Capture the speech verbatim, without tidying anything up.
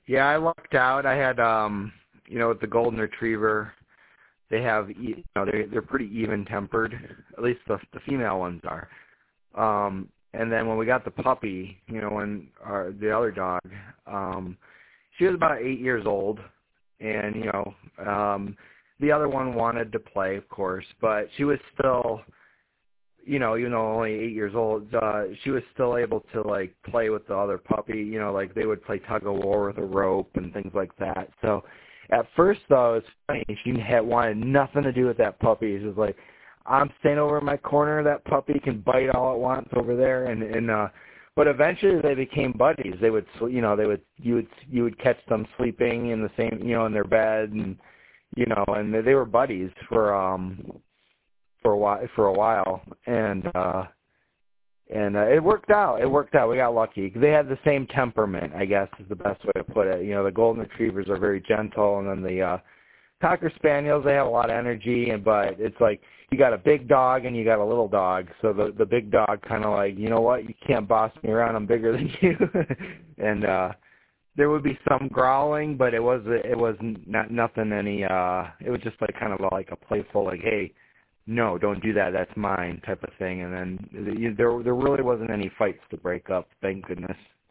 Yeah, I lucked out. I had, um, you know, with the golden retriever, they have, e- you know, they they're pretty even tempered. At least the the female ones are. Um, and then when we got the puppy, you know, when our the other dog, um, she was about eight years old, and you know, um, the other one wanted to play, of course, but she was still, you know, even though only eight years old, uh, she was still able to like play with the other puppy. You know, like they would play tug of war with a rope and things like that. So at first, though, it's funny. She had wanted nothing to do with that puppy. She was like, "I'm staying over in my corner. That puppy can bite all it wants over there." And and uh, but eventually they became buddies. They would, sl- you know, they would you would you would catch them sleeping in the same, you know, in their bed, and you know, and they, they were buddies for um for a while for a while, and uh and uh, it worked out. It worked out. We got lucky. They had the same temperament, I guess, is the best way to put it. You know, the golden retrievers are very gentle, and then the uh cocker spaniels, they have a lot of energy, and but it's like you got a big dog and you got a little dog. So the the big dog kind of like, you know what, you can't boss me around. I'm bigger than you. and uh there would be some growling, but it was it was not nothing any. uh It was just like kind of like a playful, like, hey, no, don't do that, that's mine type of thing. And then you, there there really wasn't any fights to break up, thank goodness.